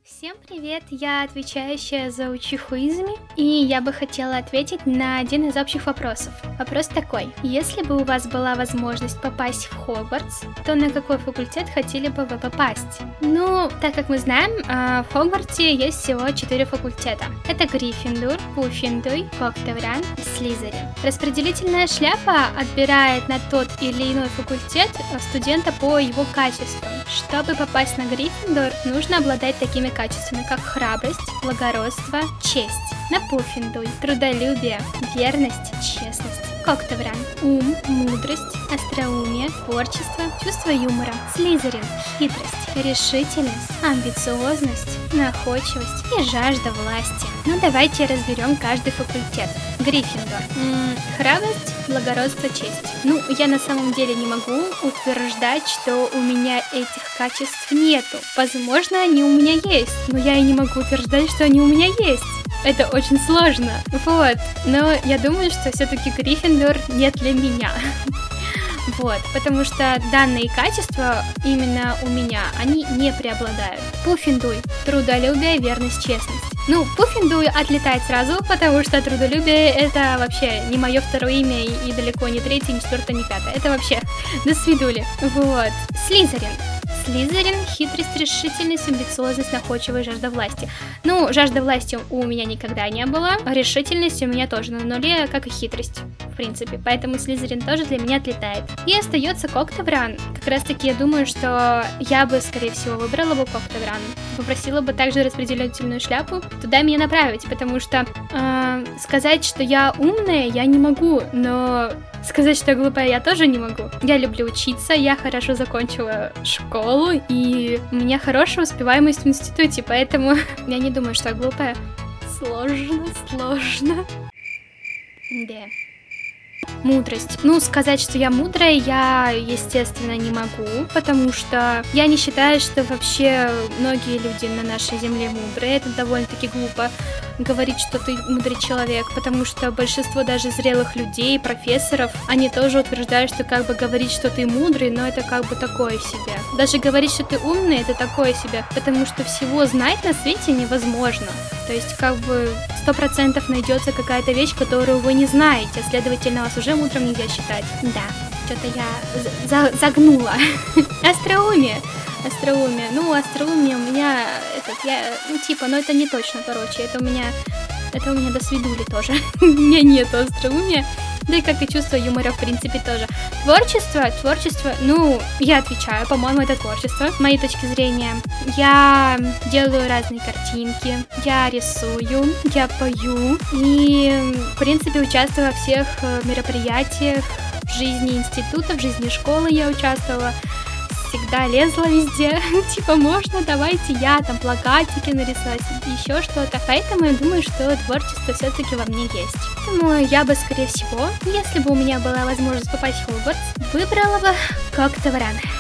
Всем привет, я отвечающая за учиху Изми, и я бы хотела ответить на один из общих вопросов. Вопрос такой: если бы у вас была возможность попасть в Хогвартс, то на какой факультет хотели бы вы попасть? Ну, так как мы знаем, в Хогвартсе есть всего 4 факультета. Это Гриффиндор, Пуффендуй, Когтевран и Слизерин. Распределительная шляпа отбирает на тот или иной факультет студента по его качествам. Чтобы попасть на Гриффиндор, нужно обладать такими качествами, как храбрость, благородство, честь. На Пуффендуй трудолюбие, верность, честность. Когтевран ум, мудрость, остроумие, творчество, чувство юмора. Слизерин хитрость, решительность, амбициозность, находчивость и жажда власти. Ну давайте разберем каждый факультет. Гриффиндор. Храбрость, благородство, честь. Ну, я на самом деле не могу утверждать, что у меня этих качеств нету. Возможно, они у меня есть, но я и не могу утверждать, что они у меня есть. Это очень сложно. Вот. Но я думаю, что все-таки Гриффиндор не для меня. Вот, потому что данные качества именно у меня, они не преобладают. Пуффендуй. Трудолюбие, верность, честность. Ну, Пуффендуй отлетает сразу, потому что трудолюбие это вообще не мое второе имя и далеко не третье, не четвертое, не пятое. Это вообще до свидули. Вот. Слизерин. Слизерин хитрость, решительность, амбициозность, находчивость, жажда власти. Ну, жажда власти у меня никогда не было. Решительность у меня тоже на нуле, как и хитрость, в принципе. Поэтому Слизерин тоже для меня отлетает. И остается Когтевран. Как раз таки я думаю, что я бы, скорее всего, выбрала бы Когтевран. Попросила бы также распределительную шляпу туда меня направить, потому что сказать, что я умная, я не могу, но сказать, что я глупая, я тоже не могу. Я люблю учиться, я хорошо закончила школу, и у меня хорошая успеваемость в институте, поэтому я не думаю, что я глупая. Сложно. Да. Мудрость. Ну, сказать, что я мудрая, я, естественно, не могу, потому что я не считаю, что вообще многие люди на нашей земле мудрые. Это довольно-таки глупо говорить, что ты мудрый человек, потому что большинство даже зрелых людей, профессоров, они тоже утверждают, что как бы говорить, что ты мудрый, но это как бы такое себе. Даже говорить, что ты умный, это такое себе, потому что всего знать на свете невозможно. То есть как бы 100% найдется какая-то вещь, которую вы не знаете, следовательно, вас уже мудрым нельзя считать. Да, что-то я загнула. Остроумие. Ну, остроумие у меня, но это не точно, короче, это у меня до свидули тоже. У меня нету остроумия, да и как и чувство юмора, в принципе, тоже. Творчество, ну, я отвечаю, по-моему, это творчество, с моей точки зрения. Я делаю разные картинки, я рисую, я пою и, в принципе, участвую во всех мероприятиях в жизни института, в жизни школы я участвовала. Всегда лезла везде, типа можно, давайте я там плакатики нарисовать, еще что-то. Поэтому я думаю, что творчество все-таки во мне есть. Поэтому я бы, скорее всего, если бы у меня была возможность попасть в Хогвартс, выбрала бы Когтевран.